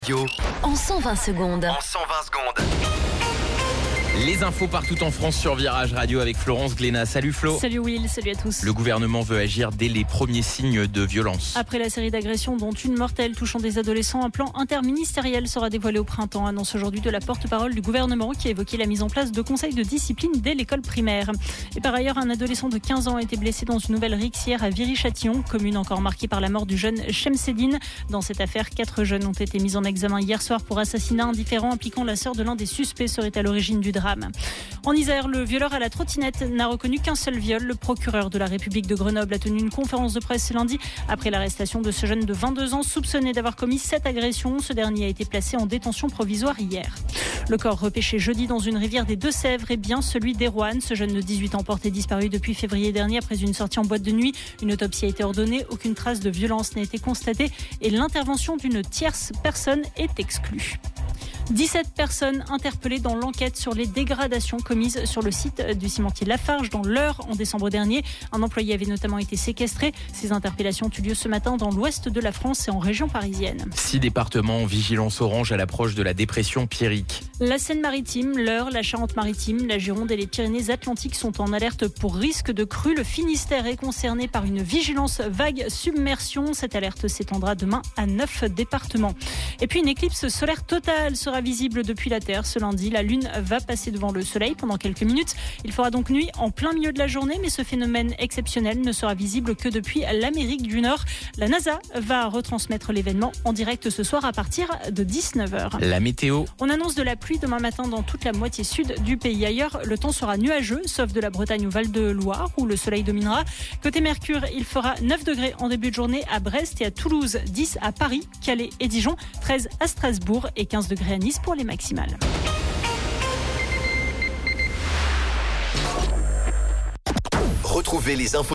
En 120 secondes. Les infos partout en France sur Virage Radio avec Florence Glénat. Salut Flo. Salut Will, salut à tous. Le gouvernement veut agir dès les premiers signes de violence. Après la série d'agressions dont une mortelle touchant des adolescents, un plan interministériel sera dévoilé au printemps, annonce aujourd'hui de la porte-parole du gouvernement qui a évoqué la mise en place de conseils de discipline dès l'école primaire. Et par ailleurs, un adolescent de 15 ans a été blessé dans une nouvelle rixe hier à Viry-Châtillon, commune encore marquée par la mort du jeune Chemseddine. Dans cette affaire, 4 jeunes ont été mis en examen hier soir pour assassinat indifférent impliquant la sœur de l'un des suspects serait à l'origine du drame. En Isère, le violeur à la trottinette n'a reconnu qu'un seul viol. Le procureur de la République de Grenoble a tenu une conférence de presse ce lundi après l'arrestation de ce jeune de 22 ans soupçonné d'avoir commis 7 agressions. Ce dernier a été placé en détention provisoire hier. Le corps repêché jeudi dans une rivière des Deux-Sèvres est bien celui d'Erwan. Ce jeune de 18 ans porté disparu depuis février dernier après une sortie en boîte de nuit. Une autopsie a été ordonnée, aucune trace de violence n'a été constatée et l'intervention d'une tierce personne est exclue. 17 personnes interpellées dans l'enquête sur les dégradations commises sur le site du cimentier Lafarge dans l'Eure en décembre dernier. Un employé avait notamment été séquestré. Ces interpellations ont eu lieu ce matin dans l'ouest de la France et en région parisienne. 6 départements en vigilance orange à l'approche de la dépression Pierrick. La Seine-Maritime, l'Eure, la Charente-Maritime, la Gironde et les Pyrénées-Atlantiques sont en alerte pour risque de crue. Le Finistère est concerné par une vigilance vague submersion. Cette alerte s'étendra demain à 9 départements. Et puis une éclipse solaire totale sera visible depuis la Terre ce lundi. La Lune va passer devant le Soleil pendant quelques minutes. Il fera donc nuit en plein milieu de la journée, mais ce phénomène exceptionnel ne sera visible que depuis l'Amérique du Nord. La NASA va retransmettre l'événement en direct ce soir à partir de 19h. La météo. On annonce de la pluie demain matin dans toute la moitié sud du pays. Ailleurs, le temps sera nuageux, sauf de la Bretagne au Val-de-Loire, où le soleil dominera. Côté Mercure, il fera 9 degrés en début de journée à Brest et à Toulouse, 10 à Paris, Calais et Dijon, 13 à Strasbourg et 15 degrés à Nice pour les maximales. Retrouvez les infos